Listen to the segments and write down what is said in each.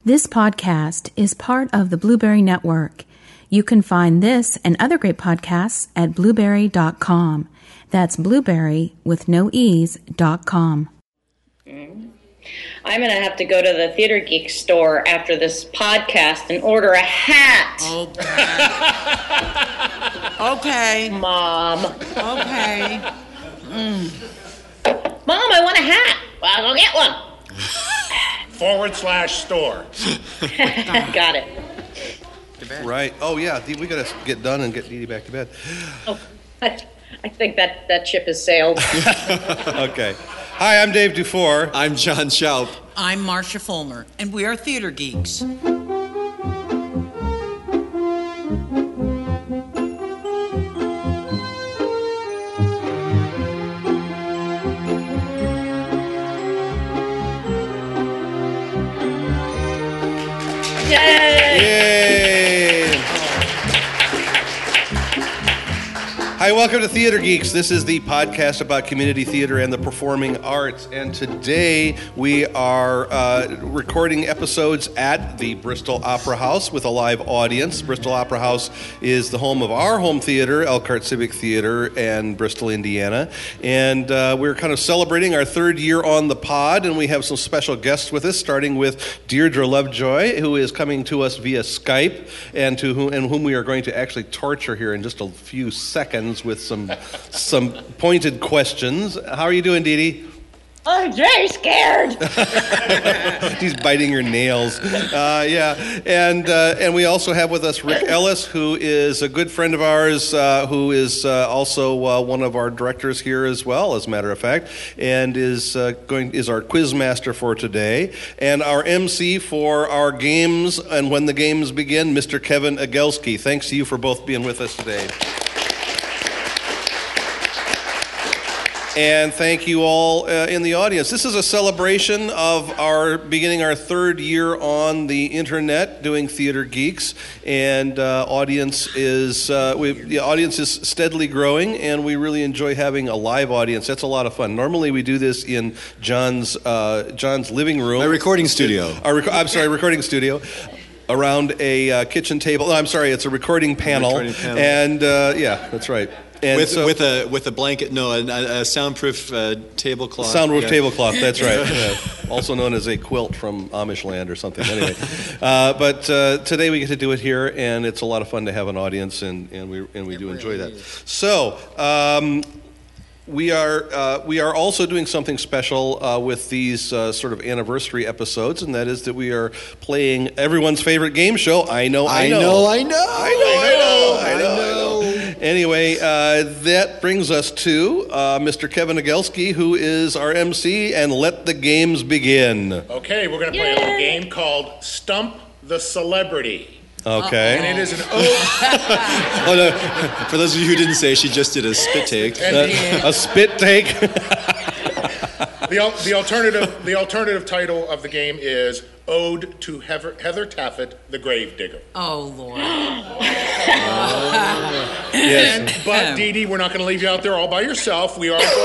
This podcast is part of the Blueberry Network. You can find this and other great podcasts at blueberry.com. That's blueberry with no e's.com. I'm going to have to go to the Theater Geek store after this podcast and order a hat. Okay. Mom. Okay. Mom, I want a hat. Well, I'll go get one. /store. Got it. Right. Oh, yeah. We got to get done and get Dee Dee back to bed. Oh, I think that ship has sailed. Okay. Hi, I'm Dave Dufour. I'm John Schaup. I'm Marcia Fulmer, and we are Theater Geeks. Yay! Hi, welcome to Theater Geeks. This is the podcast about community theater and the performing arts. And today we are recording episodes at the Bristol Opera House with a live audience. Bristol Opera House is the home of our home theater, Elkhart Civic Theater, and Bristol, Indiana. And we're kind of celebrating our third year on the pod, and we have some special guests with us, starting with Deirdre Lovejoy, who is coming to us via Skype, and whom we are going to actually torture here in just a few seconds with some pointed questions. How are you doing, Dee Dee? I'm very scared. He's biting your nails. Yeah, and we also have with us Rick Ellis, who is a good friend of ours, who is also one of our directors here as well, as a matter of fact, and is our quiz master for today, and our MC for our games and when the games begin, Mr. Kevin Agelski. Thanks to you for both being with us today. And thank you all in the audience. This is a celebration of our beginning our third year on the internet doing Theater Geeks, and the audience is steadily growing, and we really enjoy having a live audience. That's a lot of fun. Normally we do this in John's living room, My recording studio. Recording studio. Around a kitchen table. I'm sorry, it's a recording panel. And yeah, that's right. And with a blanket, a soundproof tablecloth. Soundproof tablecloth, that's right. Yeah. Also known as a quilt from Amish land or something. Anyway, but today we get to do it here, and it's a lot of fun to have an audience, and we do enjoy that. So. We are also doing something special with these sort of anniversary episodes, and that is that we are playing everyone's favorite game show. I know. Anyway, that brings us to Mr. Kevin Agelski, who is our MC, and let the games begin. Okay, we're going to play a little game called Stump the Celebrity. Okay. And it is an ode. For those of you who didn't say, she just did a spit take. A spit take. The alternative title of the game is Ode to Heather Taffet, the Gravedigger. Oh, Lord. Yes. But Dee Dee, we're not going to leave you out there all by yourself.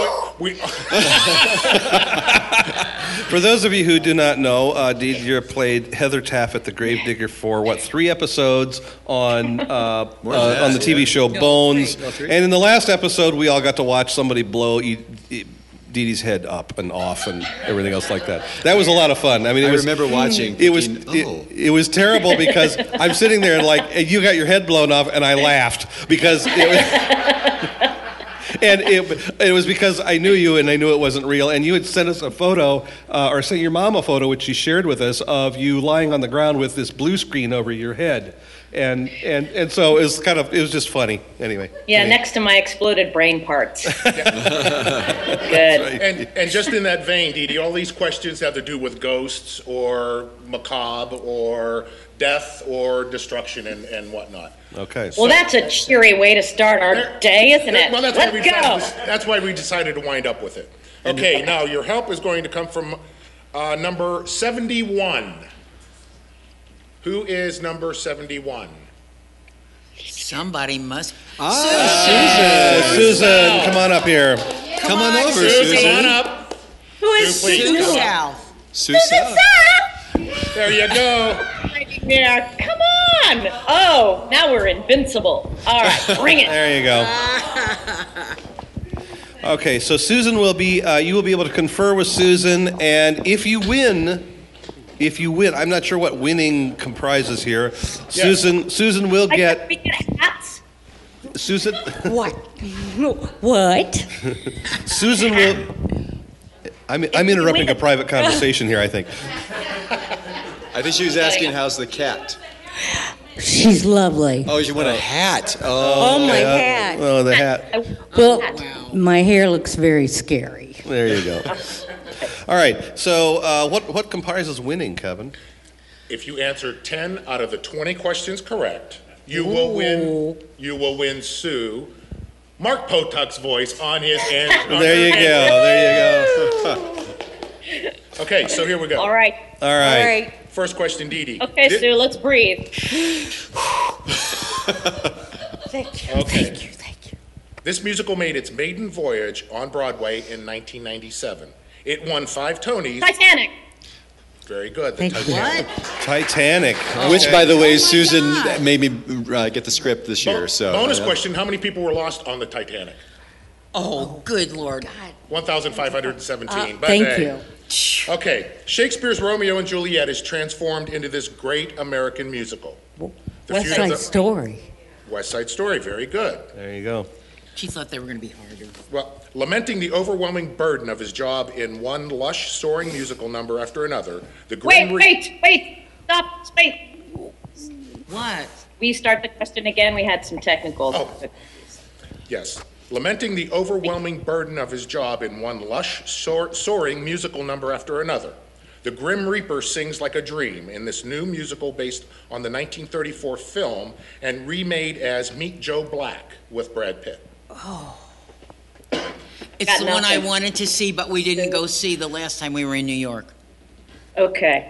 For those of you who do not know, Deirdre played Heather Taffet, the Gravedigger, for 3 episodes on the TV show Bones. And in the last episode, we all got to watch somebody blow Dee Dee's head up and off and everything else like that. That was a lot of fun. I mean, I remember watching. It was terrible because I'm sitting there and you got your head blown off, and I laughed because it was. And it was because I knew you and I knew it wasn't real. And you had sent us a photo, or sent your mom a photo, which she shared with us, of you lying on the ground with this blue screen over your head. And so it was just funny. Anyway. Yeah, next to my exploded brain parts. Good. Right. And just in that vein, Dee Dee, all these questions have to do with ghosts or macabre or death or destruction and whatnot. Okay. Well, that's a cheery way to start our day, isn't it? Well, Let's go. That's why we decided to wind up with it. Okay, now your help is going to come from number 71. Who is number 71? Somebody must. Susan, come on up here. Come on over, Susan. Susan. Come on up. Who is Sue, please, Sue come on. South. Sue South. There you go. Yeah, come on. Oh, now we're invincible. All right, bring it. There you go. Okay, so Susan will be, you will be able to confer with Susan, and if you win, I'm not sure what winning comprises here. Yes. Susan will get. We get hats. Susan. What? What? Susan will. I'm interrupting a private conversation here, I think. I think she was asking, how's the cat? She's lovely. Oh, you want a hat? Oh, my hat. Oh, the hat. Well, my hair looks very scary. There you go. All right. So, what comprises winning, Kevin? If you answer 10 out of the 20 questions correct, you will win. You will win Sue Mark Potuck's voice on his end. There you go. There you go. Okay, so here we go. All right. All right. First question, Dee Dee. Okay, Sue, let's breathe. Thank you. Okay. Thank you. Thank you. This musical made its maiden voyage on Broadway in 1997. It won 5 Tonys. Titanic. Very good. Thank you. What? Titanic. Which, by the way, my Susan God. made me get the script this year. So Bonus question, how many people were lost on the Titanic? Oh, good Lord. 1,517. But Thank hey. you. Okay, Shakespeare's Romeo and Juliet is transformed into this great American musical. The West feud of Side the- Story. West Side Story, very good. There you go. She thought they were going to be harder. Well, lamenting the overwhelming burden of his job in one lush, soaring musical number after another, the Grim Wait. Stop. Wait. What? We start the question again. We had some technical. Oh. Yes. Lamenting the overwhelming burden of his job in one lush, soaring musical number after another. The Grim Reaper sings like a dream in this new musical based on the 1934 film and remade as Meet Joe Black with Brad Pitt. It's Got the one I nothing. wanted to see, but we didn't go see the last time we were in New York. Okay.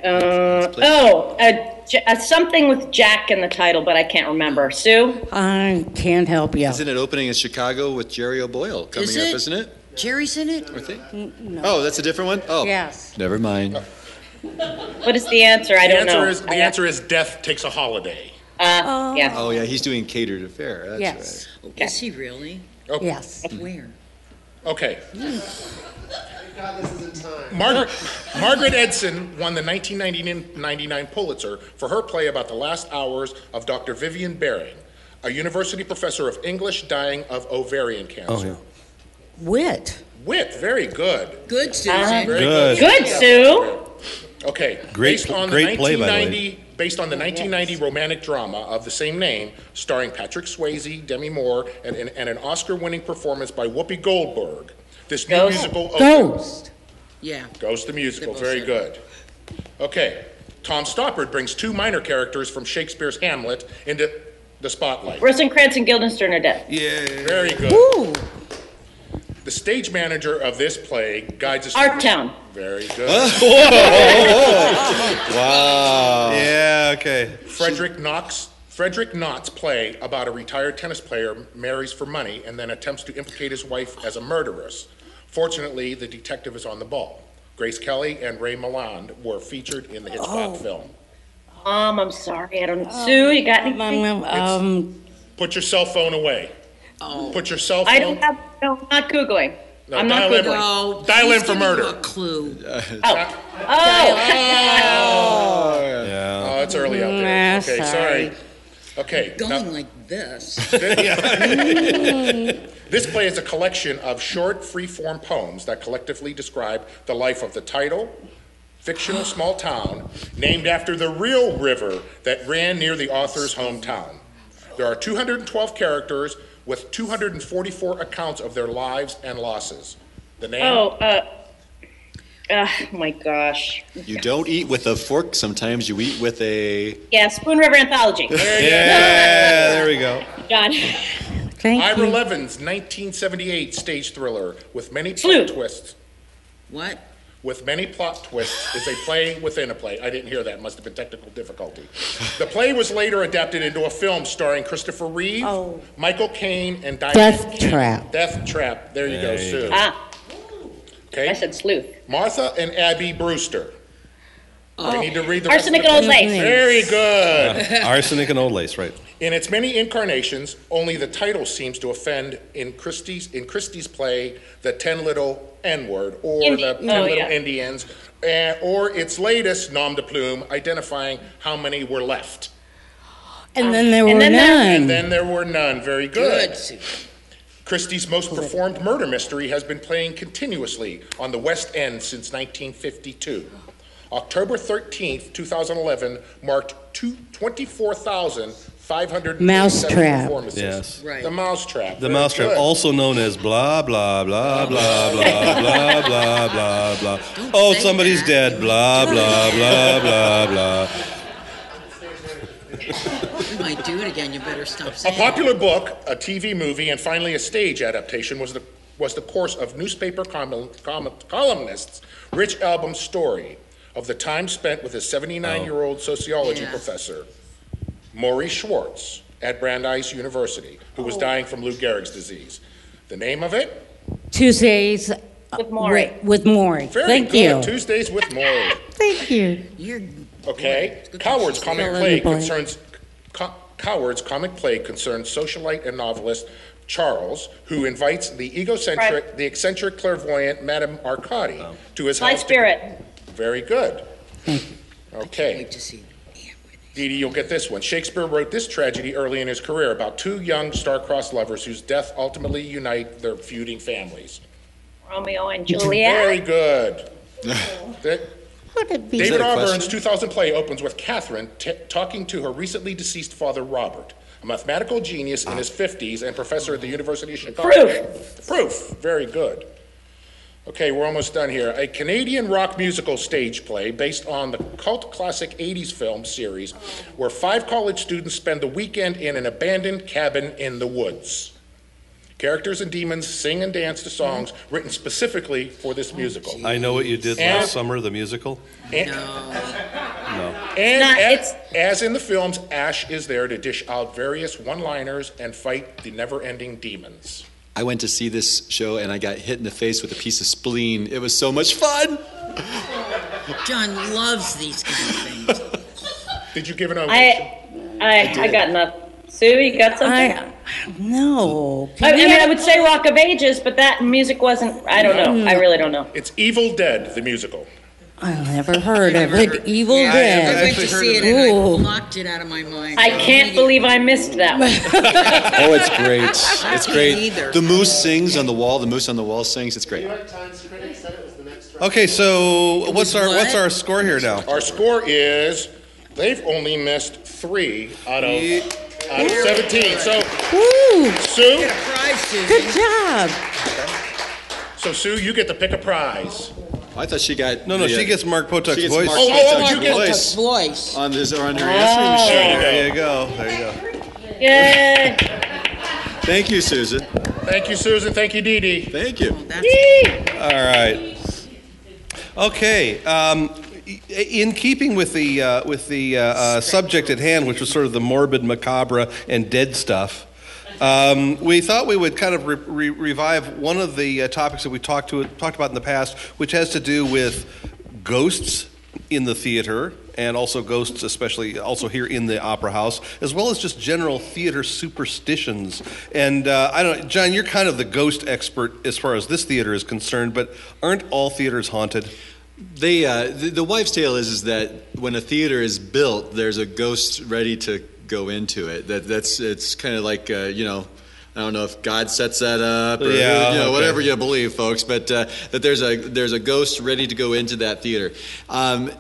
Something with Jack in the title, but I can't remember. Sue? I can't help you. isn't it opening in Chicago with Jerry O'Boyle coming Is up, it? isn't it? Jerry's in it? I think. Oh, that's a different one? Oh. Yes. Never mind. What is the answer? I don't know. The answer is Death Takes a Holiday. Yeah. Oh, yeah, he's doing catered affair. That's Yes. right. Is he really? Okay. Yes. Where? Okay. Margaret Edson won the 1999 Pulitzer for her play about the last hours of Dr. Vivian Baring, a university professor of English dying of ovarian cancer. Oh, yeah. Wit. Wit, very good. Good, Susan. Very Good. Good, Sue. Okay. Great play, by the way. Based on the 1990 romantic drama of the same name, starring Patrick Swayze, Demi Moore, and an Oscar-winning performance by Whoopi Goldberg. This new Ghost. musical Ghost. Yeah. Ghost the musical, They both very said good. Okay, Tom Stoppard brings 2 minor characters from Shakespeare's Hamlet into the spotlight. Rosencrantz and Guildenstern are dead. Very good. Ooh. The stage manager of this play guides us. Arttown. Very good. Wow. Yeah, okay. Frederick Knott's play about a retired tennis player marries for money and then attempts to implicate his wife as a murderess. Fortunately, the detective is on the ball. Grace Kelly and Ray Milland were featured in the Hitchcock film. I'm sorry. I don't. Sue, you got anything? Put your cell phone away. Oh. Put your cell phone. I don't have. No, I'm not Googling. No, I'm not dial in. Googling. No. Dial in please for give you murder. a clue. Oh. Yeah. Oh, it's early out there. Nah, Okay, sorry. Okay. now- Going like this. This play is a collection of short, free-form poems that collectively describe the life of the title, fictional small town, named after the real river that ran near the author's hometown. There are 212 characters with 244 accounts of their lives and losses. The name? Oh, my gosh. You don't eat with a fork. Sometimes you eat with a. Yeah, Spoon River Anthology. Yeah, there we go. John. Thank Ira you. Levin's 1978 stage thriller with many plot Sleuth. twists. What? With many plot twists is a play within a play. I didn't hear that. Must have been technical difficulty. The play was later adapted into a film starring Christopher Reeve, Michael Caine, and Diane Death Keaton. Trap. Death Trap. There you go, Sue. I Okay. said sleuth. Martha and Abby Brewster. I need to read the rest of Arsenic the and Old page. Lace. Very good. Arsenic and Old Lace, right? In its many incarnations, only the title seems to offend in Christie's play, The 10 Little N-Word, or The 10 Little Indians, or its latest nom de plume, identifying how many were left. And then there were then none. And then there were none. Very good. Good, Sue. Christie's most performed murder mystery has been playing continuously on the West End since 1952. October 13th, 2011 marked 24,500 Mousetrap. performances. Yes. Right. The Mousetrap. The Very Mousetrap, good. also known as blah, blah, blah, blah, blah, blah, blah, blah, blah. Oh, say somebody's that. dead. Blah, blah, blah, blah, blah. You might do it again. You better stop A saying popular book, a TV movie, and finally a stage adaptation was the course of newspaper columnists' Rich Album's story of the time spent with his 79-year-old sociology Yeah. professor, Maurice Schwartz, at Brandeis University, who was dying from Lou Gehrig's disease. The name of it? Tuesdays With Maury. with Maury. Very Thank good. you. Tuesdays with Maury. Thank you. You're Okay. Good Coward's job. comic Fill in play the blank. concerns Coward's comic play concerns socialite and novelist Charles, who invites the eccentric clairvoyant Madame Arcadi to his My house. spirit. Very good. Okay. wait to see. Dee Dee, you'll get this one. Shakespeare wrote this tragedy early in his career about two young star-crossed lovers whose death ultimately unite their feuding families. Romeo and Very Juliet. good. Would it be David that a Auburn's question? 2000 play opens with Catherine talking to her recently deceased father, Robert, a mathematical genius in his 50s and professor at the University of Chicago. Proof. Very good. Okay, we're almost done here. A Canadian rock musical stage play based on the cult classic 80s film series where 5 college students spend the weekend in an abandoned cabin in the woods. Characters and demons sing and dance to songs written specifically for this musical. I Know What You Did And- Last Summer, the musical. And, No. as in the films, Ash is there to dish out various one-liners and fight the never-ending demons. I went to see this show and I got hit in the face with a piece of spleen. It was so much fun. John loves these kind of things. Did you give an ovation? I got nothing. Sue, you got something? No. I mean, I would say Rock of Ages, but that music wasn't. I don't know. I really don't know. It's Evil Dead, the musical. I've never heard of it. Evil I Dead. went to see it and I blocked it out of my mind. I can't believe I missed that one. Oh, it's great. It's great. either. The moose sings on the wall. The moose on the wall sings. It's great. Okay, so what's what? our score here now? Our score is they've only missed 3 out of 17. So Woo! Sue, Prize, Susan. Good job. You get to pick a prize. I thought she got. No, she gets Mark Potuk's she gets voice. Mark Oh, Potuk's you get- voice Voice. on her answering machine. There you go. Yay! Thank you, Susan. Thank you, Susan. Thank you, Dee Dee. Thank you. That's All right. Okay. In keeping with the subject at hand, which was sort of the morbid, macabre, and dead stuff, we thought we would kind of revive one of the topics that we talked about in the past, which has to do with ghosts in the theater, and also ghosts, especially also here in the Opera House, as well as just general theater superstitions. And I don't know, John, you're kind of the ghost expert as far as this theater is concerned, but aren't all theaters haunted? They the wives' tale is that when a theater is built, there's a ghost ready to go into it. It's kind of like I don't know if God sets that up or whatever you believe, folks, but that there's a ghost ready to go into that theater. When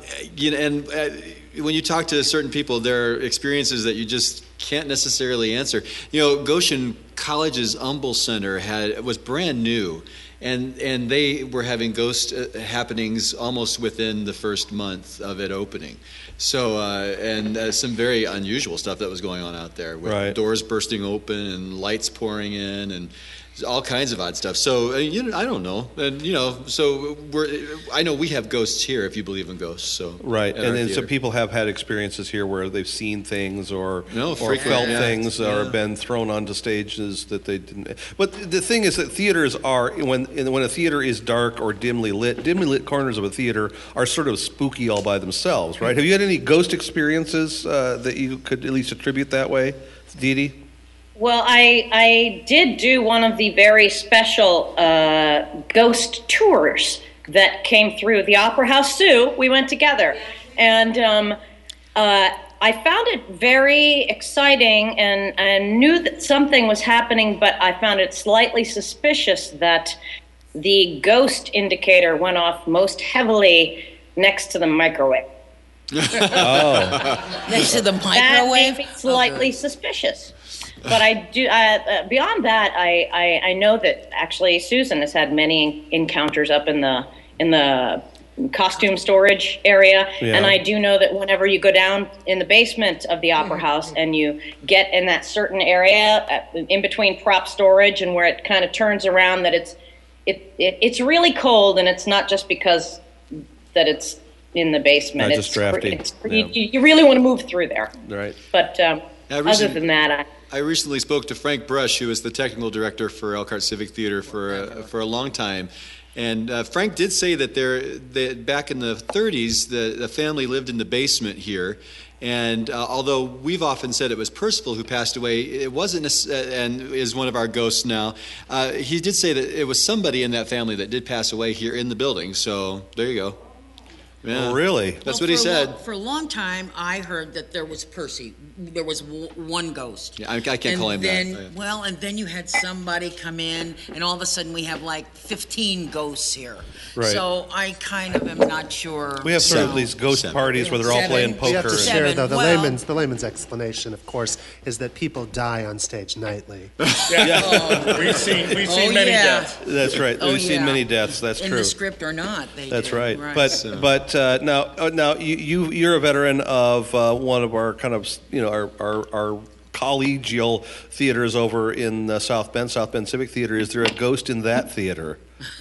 you talk to certain people, there are experiences that you just can't necessarily answer. Goshen College's Humble Center was brand new. And they were having ghost happenings almost within the first month of it opening. So, some very unusual stuff that was going on out there with Right. doors bursting open and lights pouring in. all kinds of odd stuff. So I don't know, and so I know we have ghosts here if you believe in ghosts. So right, at and our then so theater. people have had experiences here where they've seen things or frequently, felt yeah. things or been thrown onto stages that they didn't. But the thing is that theaters are when a theater is dark or dimly lit corners of a theater are sort of spooky all by themselves, right? Have you had any ghost experiences that you could at least attribute that way, Dee Dee? Well, I did do one of the very special ghost tours that came through the Opera House Zoo. We went together, and I found it very exciting and knew that something was happening, but I found it slightly suspicious that the ghost indicator went off most heavily next to the microwave. Next to the That microwave? made me slightly suspicious. But I do. Beyond that, I know that actually Susan has had many encounters up in the costume storage area, and I do know that whenever you go down in the basement of the Opera House and you get in that certain area in between prop storage and where it kind of turns around, that it's really cold, and it's not just because that it's in the basement. Not just drafty. You really want to move through there. Right. But other than that, I recently spoke to Frank Brush, who was the technical director for Elkhart Civic Theater for a long time. And Frank did say that back in the 30s, the family lived in the basement here. And although we've often said it was Percival who passed away, it wasn't, and is one of our ghosts now. He did say that it was somebody in that family that did pass away here in the building. So there you go. Yeah. Oh, really? That's what he said. For a long time, I heard that there was Percy. There was one ghost. Yeah, I can't call him then, that. Well, and then you had somebody come in, and all of a sudden we have like 15 ghosts here. Right. So I kind of am not sure. We have sort of these ghost parties where they're all playing poker. We have to and- share, though, the Well- layman's explanation, of course, is that people die on stage nightly. We've seen many deaths. That's right. Oh, We've seen yeah. many deaths. That's in true. the script or not. That's do. right. Right. But now you're a veteran of one of our kind of our collegial theaters over in South Bend Civic Theater. Is there a ghost in that theater?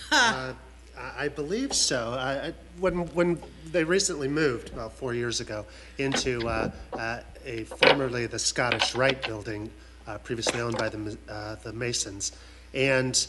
I believe so. When they recently moved, about 4 years ago, into a formerly the Scottish Rite building, previously owned by the Masons, and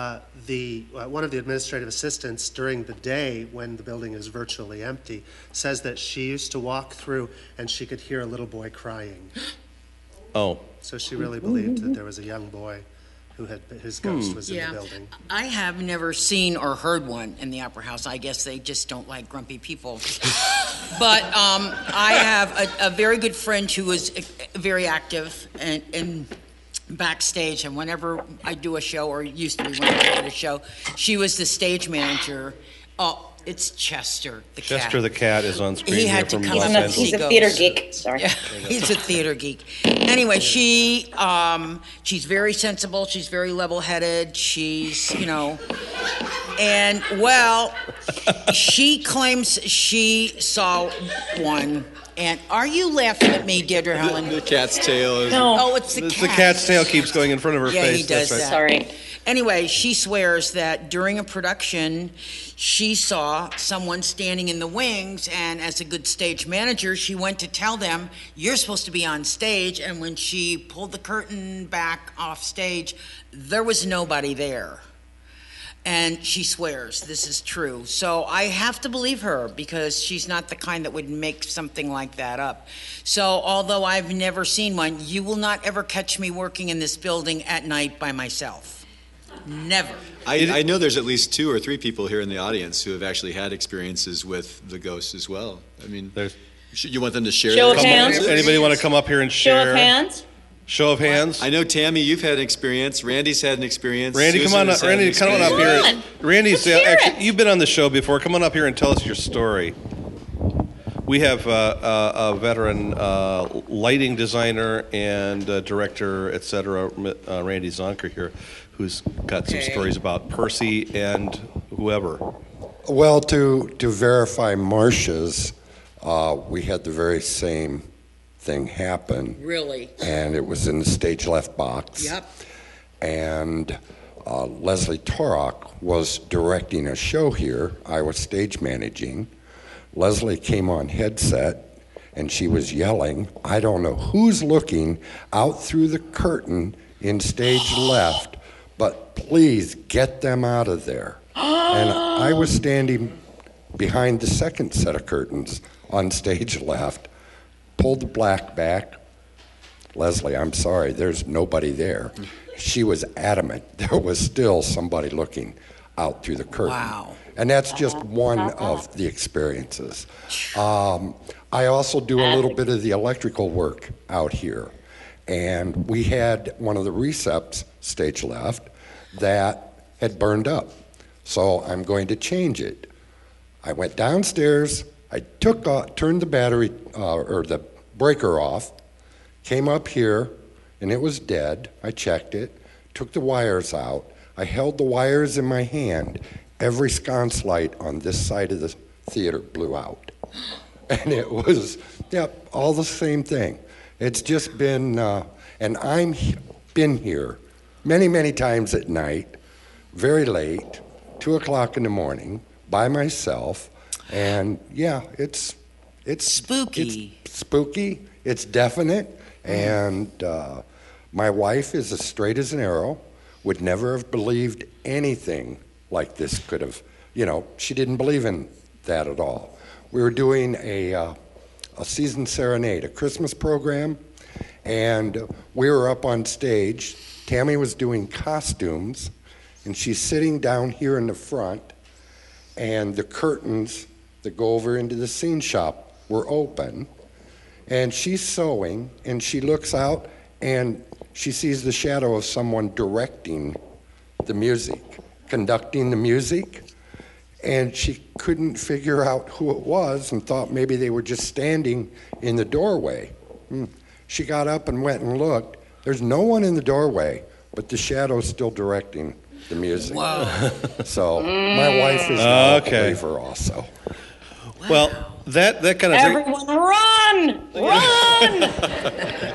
one of the administrative assistants during the day when the building is virtually empty says that she used to walk through and she could hear a little boy crying. Oh. So she really believed that there was a young boy who his ghost was in the building. I have never seen or heard one in the Opera House. I guess they just don't like grumpy people. But I have a very good friend who was very active and backstage, and whenever I do a show, or used to be when I did a show, she was the stage manager. Oh, it's Chester the cat. Chester the cat is on screen He here had to from come Los up and Angeles. he's a theater geek. Sorry. Yeah, he's a theater geek. Anyway, she's very sensible. She's very level-headed. She's, and well, she claims she saw one. And are you laughing at me, Deirdre Helen? The cat's tail is... No. Oh, it's the The cat. cat's tail keeps going in front of her Yeah, face. he does That's right. that. Sorry. Anyway, she swears that during a production, she saw someone standing in the wings, and as a good stage manager, she went to tell them, you're supposed to be on stage, and when she pulled the curtain back off stage, there was nobody there. And she swears this is true. So I have to believe her, because she's not the kind that would make something like that up. So although I've never seen one, you will not ever catch me working in this building at night by myself. Never. I know there's at least 2 or 3 people here in the audience who have actually had experiences with the ghosts as well. I mean, you want them to share Show their of hands. experiences? Anybody want to come up here and Show share? of hands. Show of hands. I know, Tammy, you've had an experience. Randy's had an experience. Randy, Susan come on has up. had an Randy, come on up experience. here. on. Randy's Let's hear actually, it. you've been on the show before. Come on up here and tell us your story. We have a veteran lighting designer and director, etc., Randy Zonker here, who's got some stories about Percy and whoever. Well, to verify Marcia's, we had the very same thing happen. Really? And it was in the stage left box. Yep. And Leslie Torok was directing a show here. I was stage managing. Leslie came on headset, and she was yelling, I don't know who's looking out through the curtain in stage left, but please get them out of there. And I was standing behind the second set of curtains on stage left, pulled the black back. Leslie, I'm sorry, there's nobody there. She was adamant there was still somebody looking out through the curtain. Wow. And that's just one of the experiences. I also do a little bit of the electrical work out here. And we had one of the recepts stage left that had burned up. So I'm going to change it. I went downstairs, I turned the battery or the breaker off, came up here, and it was dead. I checked it, took the wires out. I held the wires in my hand. Every sconce light on this side of the theater blew out. And it was, all the same thing. It's just been, and I've been here many, many times at night, very late, 2 o'clock in the morning, by myself, and it's spooky. It's spooky. It's definite, and my wife is as straight as an arrow. Would never have believed anything like this could have. She didn't believe in that at all. We were doing a season serenade, a Christmas program, and we were up on stage. Tammy was doing costumes, and she's sitting down here in the front, and the curtains that go over into the scene shop were open, and she's sewing, and she looks out, and she sees the shadow of someone directing the music, conducting the music, and she couldn't figure out who it was and thought maybe they were just standing in the doorway. She got up and went and looked. There's no one in the doorway, but the shadow's still directing the music. Wow. So my wife is now a believer also. Wow. Well, that kind of everyone run!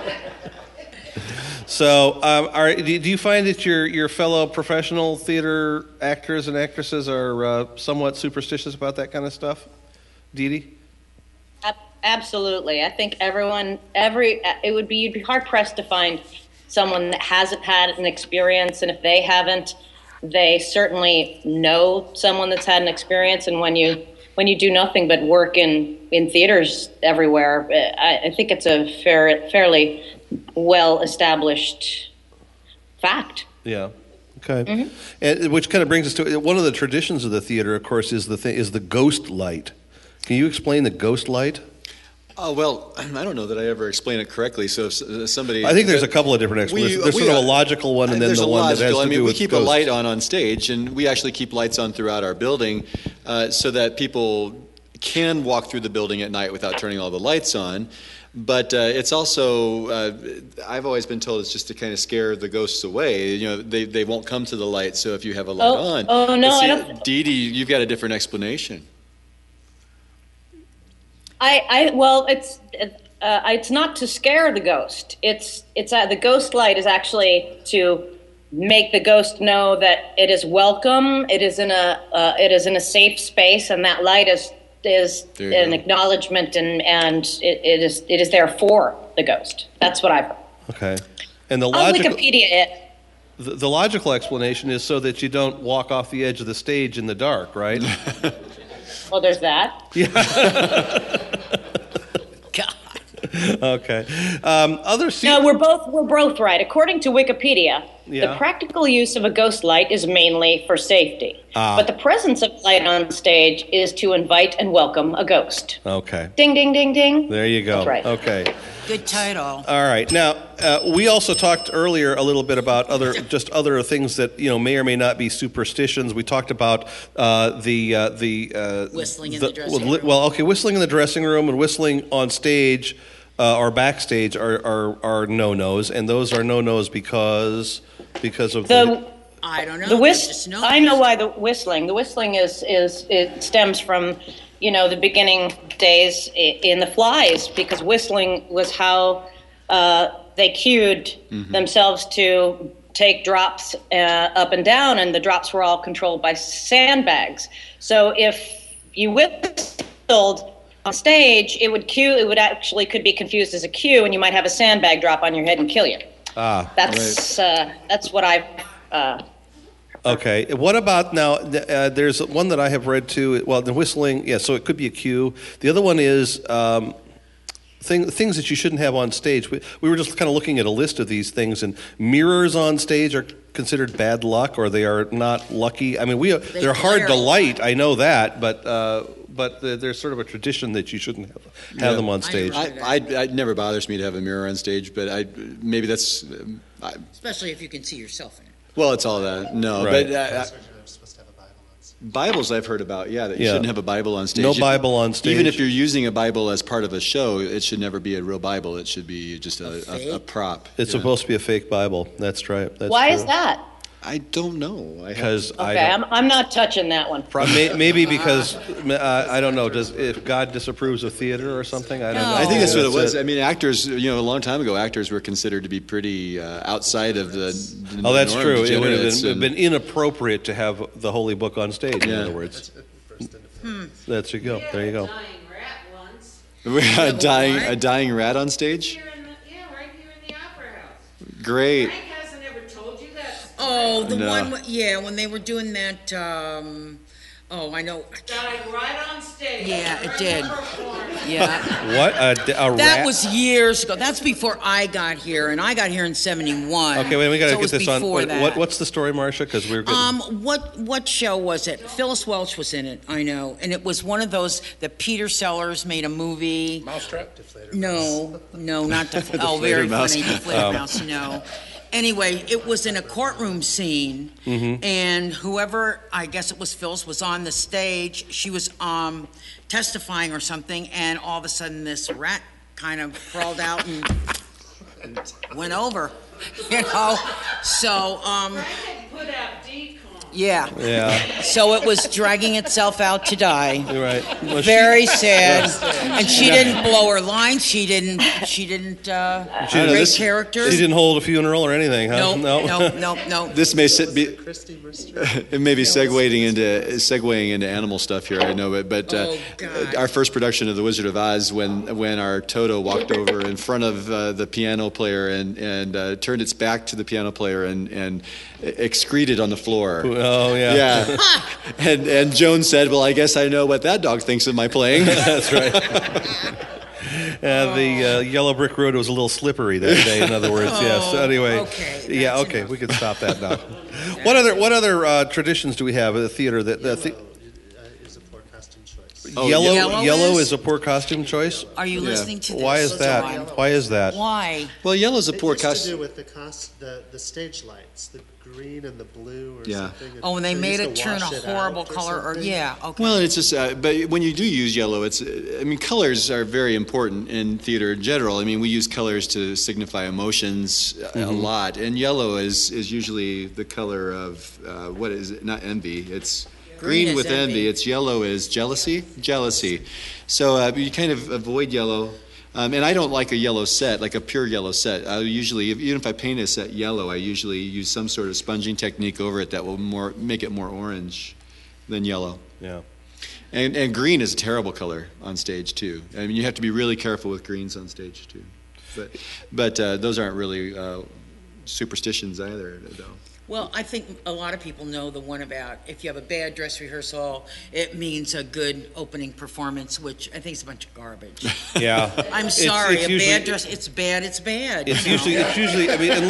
So, do you find that your fellow professional theater actors and actresses are somewhat superstitious about that kind of stuff, Dee Dee? Absolutely. I think you'd be hard pressed to find someone that hasn't had an experience, and if they haven't, they certainly know someone that's had an experience. And when you do nothing but work in theaters everywhere, I think it's a fairly well-established fact. Yeah. Okay. And which kind of brings us to one of the traditions of the theater, of course, is the ghost light. Can you explain the ghost light? Well, I don't know that I ever explained it correctly. So if somebody, I think there's a couple of different explanations. There's sort of a logical one, and then the one that has to do with ghosts. We keep a light on stage, and we actually keep lights on throughout our building, so that people can walk through the building at night without turning all the lights on. But it's also, I've always been told it's just to kind of scare the ghosts away. They won't come to the light, so if you have a light on. Oh, no, see, I don't. Dee Dee, you've got a different explanation. Well, it's not to scare the ghost. It's the ghost light is actually to make the ghost know that it is welcome. It is in a safe space, and that light is an acknowledgement, and it is there for the ghost. That's what I've heard. Okay. And the on Wikipedia it. The logical explanation is so that you don't walk off the edge of the stage in the dark, right? Well, there's that. Yeah. God. Okay. No, we're both right. According to Wikipedia, the practical use of a ghost light is mainly for safety. But the presence of light on stage is to invite and welcome a ghost. Okay. Ding, ding, ding, ding. There you go. That's right. Okay. Good title. All right. Now, we also talked earlier a little bit about other things that may or may not be superstitions. We talked about the whistling in the dressing room. Well, okay, whistling in the dressing room and whistling on stage or backstage are no-nos, and those are no-nos because of I don't know. I know why the whistling. The whistling it stems from the beginning days in the Flies, because whistling was how they cued themselves to take drops up and down, and the drops were all controlled by sandbags. So if you whistled on stage, it would actually could be confused as a cue, and you might have a sandbag drop on your head and kill you. That's what I've. Okay. What about now? There's one that I have read too. Well, the whistling, yeah. So it could be a cue. The other one is things that you shouldn't have on stage. We were just kind of looking at a list of these things, and mirrors on stage are considered bad luck, or they are not lucky. I mean, they're hard to light. I know that, but there's sort of a tradition that you shouldn't have them on stage. It never bothers me to have a mirror on stage, but maybe that's especially if you can see yourself in it. Well, it's all that. No, right. But Bibles I've heard about, that you shouldn't have a Bible on stage. No Bible on stage. Even if you're using a Bible as part of a show, it should never be a real Bible. It should be just a prop. It's supposed to be a fake Bible. That's right. Why is that? I don't know. I'm not touching that one. Maybe because I don't know. If God disapproves of theater or something? I don't know. I think that's what it was. I mean, actors. A long time ago, actors were considered to be pretty outside of the. Oh, that's true. It would have been inappropriate to have the Holy Book on stage. In other words. There you go. There you go. A dying rat on stage. Right here in the Opera House. Great. Frank hasn't ever told you that. Oh, one, when they were doing that, I know. Died right on stage. Yeah, it did. Yeah. What? A rat? That was years ago. That's before I got here, and I got here in '71. Okay, wait, we got to get this on. That. What's the story, Marcia? Because we're getting... What show was it? Phyllis Welch was in it, I know, and it was one of those that Peter Sellers made a movie. Mousetrap? No, not Deflator. Very funny, Deflator Mouse. No. Anyway, it was in a courtroom scene, and whoever, I guess it was Phyllis, was on the stage. She was testifying or something, and all of a sudden this rat kind of crawled out and went over, So, put out decon. Yeah. So it was dragging itself out to die. Right. Well, very sad. And she didn't blow her lines. She didn't break character. She didn't hold a funeral or anything, huh? No. This may it may be segueing into animal stuff here, I know, but our first production of The Wizard of Oz, when our Toto walked over in front of the piano player and turned its back to the piano player and excreted on the floor. Oh, yeah. Yeah. And Joan said, well, I guess I know what that dog thinks of my playing. That's right. The yellow brick road was a little slippery that day, in other words. Yes. So anyway. Okay. We can stop that now. What other traditions do we have at the theater? Is a poor costume choice. Yellow is a poor costume choice? Are you listening to this? Why is that? Why is that? Why? Well, yellow's a poor costume. It has to costume. do with the stage lights, the green and the blue or something. Oh, and they made it turn a horrible color. Okay. Well, it's just, but when you do use yellow, colors are very important in theater in general. I mean, we use colors to signify emotions a lot, and yellow is usually the color of, what is it? Not envy. It's green with envy. It's yellow is jealousy. So you kind of avoid yellow. And I don't like a yellow set, like a pure yellow set. I usually, even if I paint a set yellow, I usually use some sort of sponging technique over it that will make it more orange than yellow. Yeah. And green is a terrible color on stage too. I mean, you have to be really careful with greens on stage too. But those aren't really superstitions either, though. Well, I think a lot of people know the one about if you have a bad dress rehearsal, it means a good opening performance, which I think is a bunch of garbage. Yeah. I'm sorry, a bad dress, it's bad. It's usually. I mean,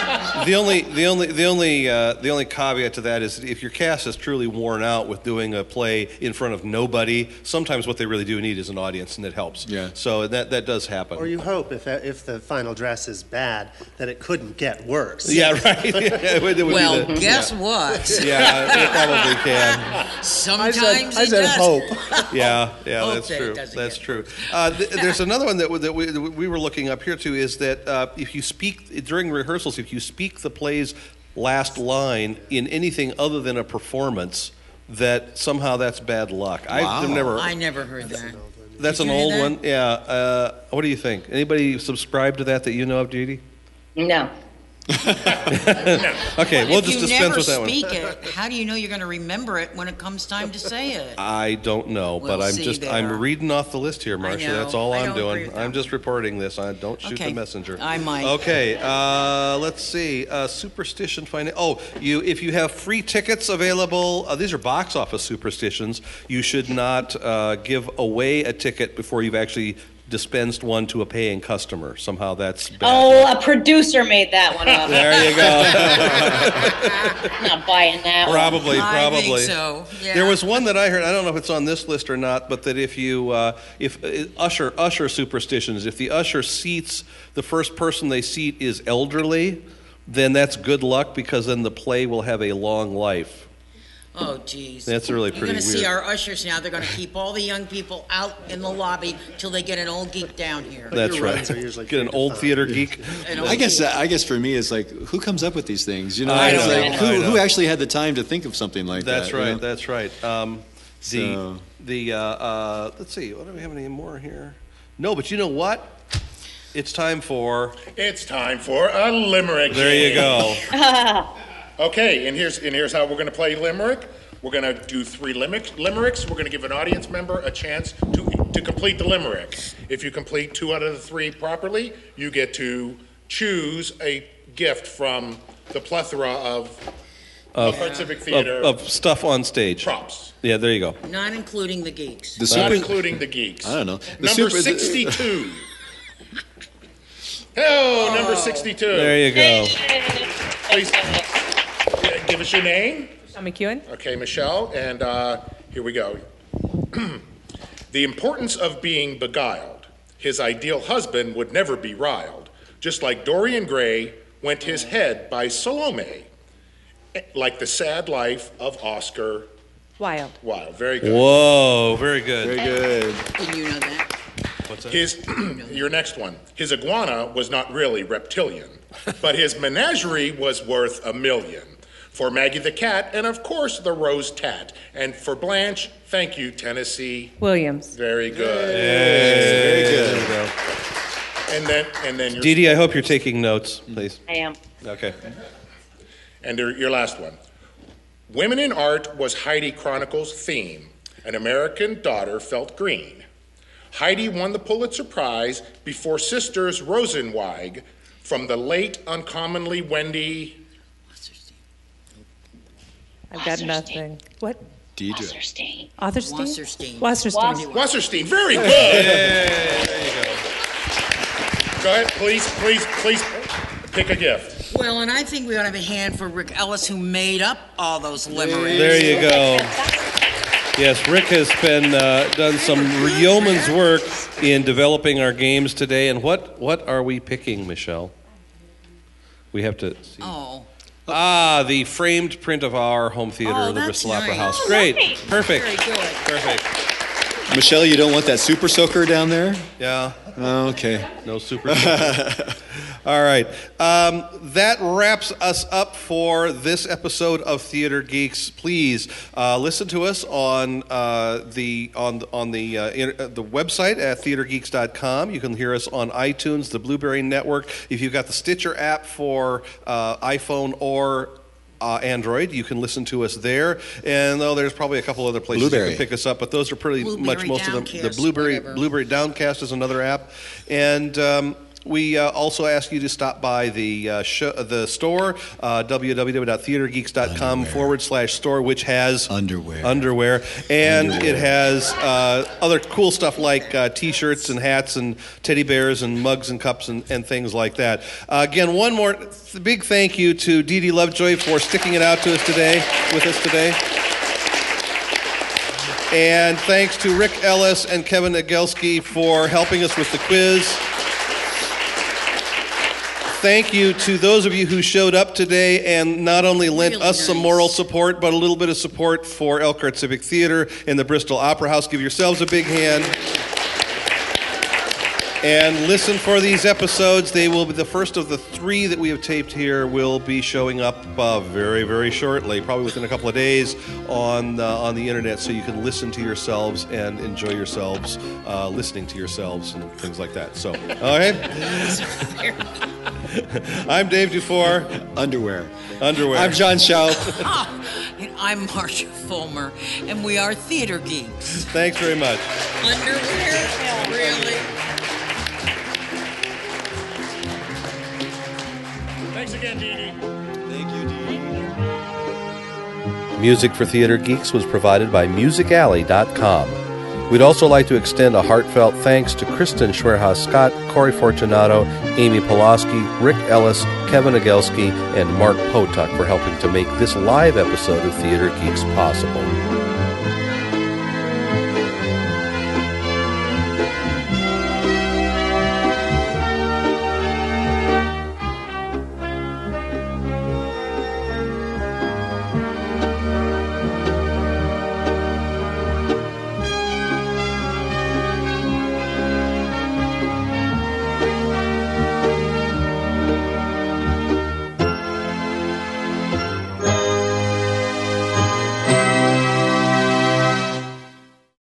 the only caveat to that is if your cast is truly worn out with doing a play in front of nobody, sometimes what they really do need is an audience, and it helps. Yeah. So that does happen. Or you hope if the final dress is bad that it couldn't get worse. Yeah, right. Well, guess what? Yeah, it probably can. Sometimes I said hope. Yeah, that's true. There's another one that we were looking up here too. Is that if you speak during rehearsals, if you speak the play's last line in anything other than a performance, that somehow that's bad luck. Wow. I never heard that. That's an old one. Yeah. What do you think? Anybody subscribe to that you know of, Judy? No. Okay, we'll just dispense with that one. If you never speak it, how do you know you're going to remember it when it comes time to say it? I don't know, but We'll see I'm there. reading off the list here, Marcia. know. That's all I I'm don't agree doing. with I'm that. just reporting this. I don't shoot Okay. the messenger. I might. Okay, let's see. Superstition finance. Oh, if you have free tickets available, these are box office superstitions. You should not give away a ticket before you've actually dispensed one to a paying customer. Somehow that's bad. Oh, a producer made that one up. There you go. I'm not buying that one. Probably. I think so. Yeah. There was one that I heard. I don't know if it's on this list or not, but that if you, usher superstitions, if the usher seats the first person they seat is elderly, then that's good luck because then the play will have a long life. Oh, geez. That's really You're pretty going to weird. see our ushers now. They're going to keep all the young people out in the lobby till they get an old geek down here. That's your right. runs are usually Get an 3 to old 5. theater geek. I guess for me, it's like, who comes up with these things? You know, I it's know, like, I know. who actually had the time to think of something like That's that? right. You know? That's right. So- Let's see. What do we have any more here? No, but you know what? It's time for. It's time for a limerick. There you go. Okay, and here's how we're going to play limerick. We're going to do 3 limericks. We're going to give an audience member a chance to complete the limerick. If you complete 2 out of the 3 properly, you get to choose a gift from the plethora of Elkhart Civic Theater Of stuff on stage. props, Yeah, there you go. Not including the geeks. The not super, including the geeks. I don't know. The Number super- 62. Oh, number 62. There you go. Please give us your name. Michelle McEwen. Okay, Michelle, and here we go. The importance of being beguiled. His ideal husband would never be riled. Just like Dorian Gray went his head by Salome. Like the sad life of Oscar Wilde. Wilde. Very good. Whoa, very good. Very good. Didn't you know that? What's that? His, your next one. His iguana was not really reptilian, but his menagerie was worth $1 million. For Maggie the cat, and of course the rose tat. And for Blanche, thank you, Tennessee. Williams. Very good. Very good. There you go. And then your, Dee Dee, I hope you're taking notes, please. I am. Okay. and your last one. Women in art was Heidi Chronicles' theme. An American daughter felt green. Heidi won the Pulitzer Prize before sisters Rosenweig from the late uncommonly Wendy. I've got nothing. What? Deidre. Wasserstein. Otherstein? Wasserstein. Wasserstein. Wasserstein, very good. There you go. Go ahead, please pick a gift. Well, and I think we ought to have a hand for Rick Ellis, who made up all those limericks. There you go. Yes, Rick has been done some yeoman's work in developing our games today. And what are we picking, Michelle? We have to see. Oh. The framed print of our home theater, Oh, the that's Bristol Opera nice. House. Oh, Great. nice. Perfect. Very good. Perfect. Michelle, you don't want that super soaker down there? Yeah. Oh, okay. No super. All right. That wraps us up for this episode of Theater Geeks. Please listen to us on the website at theatergeeks.com. You can hear us on iTunes, the Blueberry Network. If you've got the Stitcher app for iPhone or Android, you can listen to us there. And though there's probably a couple other places Blueberry. you can pick us up, but those are pretty much Blueberry most of them. The Downcast, Blueberry whatever. Downcast is another app, and we also ask you to stop by the store, www.theatergeeks.com/store, which has underwear, and it has other cool stuff like T-shirts and hats and teddy bears and mugs and cups and things like that. Again, one more big thank you to Dee Dee Lovejoy for sticking it out to us today, with us today. And thanks to Rick Ellis and Kevin Nagelski for helping us with the quiz. Thank you to those of you who showed up today and not only lent Really us some nice. moral support, but a little bit of support for Elkhart Civic Theater and the Bristol Opera House. Give yourselves a big hand. And listen for these episodes. They will be the first of the 3 that we have taped here will be showing up very, very shortly, probably within a couple of days on the internet, so you can listen to yourselves and enjoy yourselves listening to yourselves and things like that. So, all right. I'm Dave Dufour. Underwear. I'm John Schaub. And I'm Marcia Fulmer, and we are Theater Geeks. Thanks very much. Underwear? Really? Thanks again, Dee Dee. Thank you, Dee. Music for Theater Geeks was provided by MusicAlley.com. We'd also like to extend a heartfelt thanks to Kristen Schwerhaus-Scott, Corey Fortunato, Amy Pulaski, Rick Ellis, Kevin Agelski, and Mark Potuck for helping to make this live episode of Theater Geeks possible.